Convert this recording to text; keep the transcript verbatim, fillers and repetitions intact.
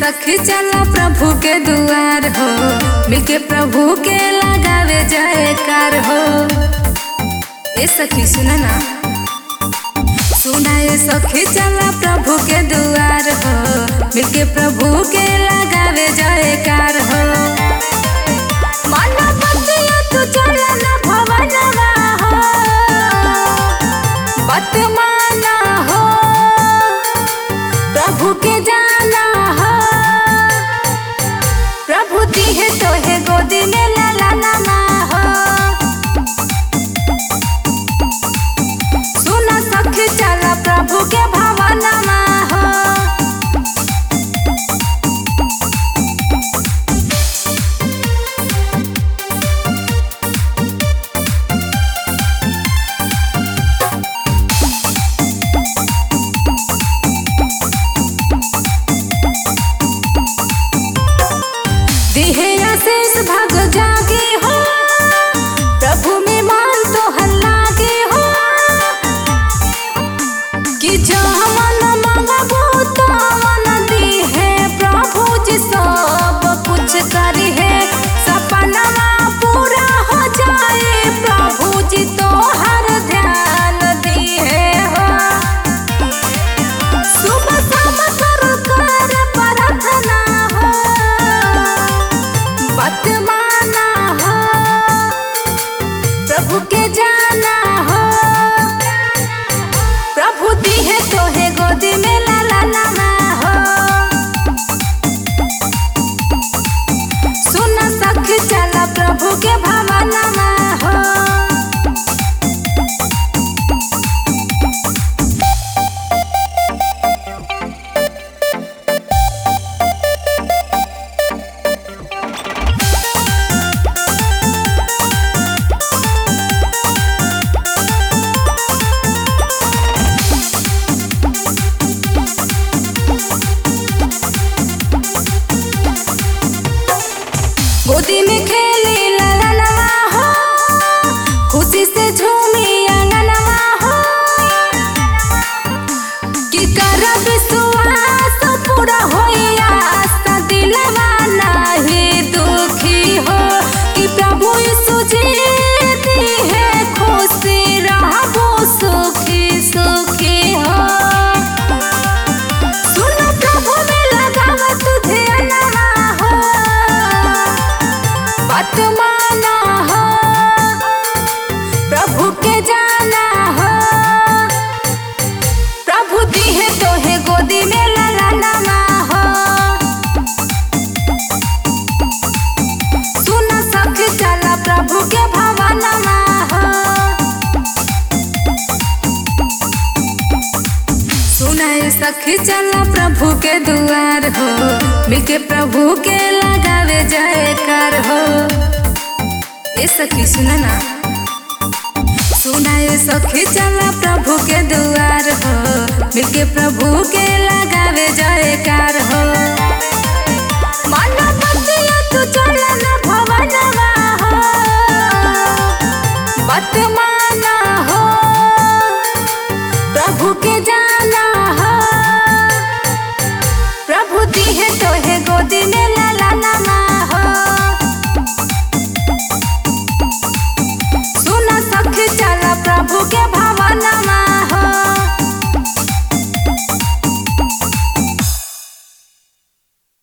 सखी चला प्रभु के दुआर हो, मिलके प्रभु के लगावे जयकार हो। ए सखी सुना ना, सुना ए सखी चला प्रभु के दुआर हो, मिलके प्रभु के लगावे जयकार हो। माना बतिया तू चला ना भवनवा हो, बात माना हो, प्रभु के जाना हो। प्रभु दी है तो है गोदी में लाला नामा हो। सुना सखी चला प्रभु के भवनमा हो। दिहे आशीष भाग जागे हो, प्रभु में मान तो हल्लागे हो। कि जो मन मांगबो तो मन दी है, प्रभु जी सब कुछ करी है। सपना पूरा हो जाए, प्रभु जी तो हर ध्यान दी है हो। सुबह शाम कर कर प्रार्थना हो, बात माना हो, प्रभु के जाना हो। प्रभु दी है तो है गोदी में लाला नामा हो। सुना सखी चला प्रभु के भवनमा हो। गोदी में खेली ललनवा हो, खुशी से झूमी अंगनवा हो। कि कर विश्वास पूरा होई आस, दिलवा नहीं दुखी हो। कि प्रभु यीशु जी दी है खुशी, रहबो सुखी सुखी हो। सुनो प्रभु में लगावा तू ध्यानवा हो, बात माना हो, प्रभु के जाना हो। प्रभु दी है तो है गोदी में लाला नामा हो। सुना सखी चला प्रभु के भवनमा हो। सुना ए सखी चला प्रभु के दुआर हो, मिलके प्रभु के लगावे जयकार हो। ए सखी सुना ना, सुना ए सखी चला प्रभु के दुआर हो, मिलके प्रभु के लगावे जयकार हो। माना बतिया तू चला ना भवनवा हो, बात माना हो, प्रभु के जाना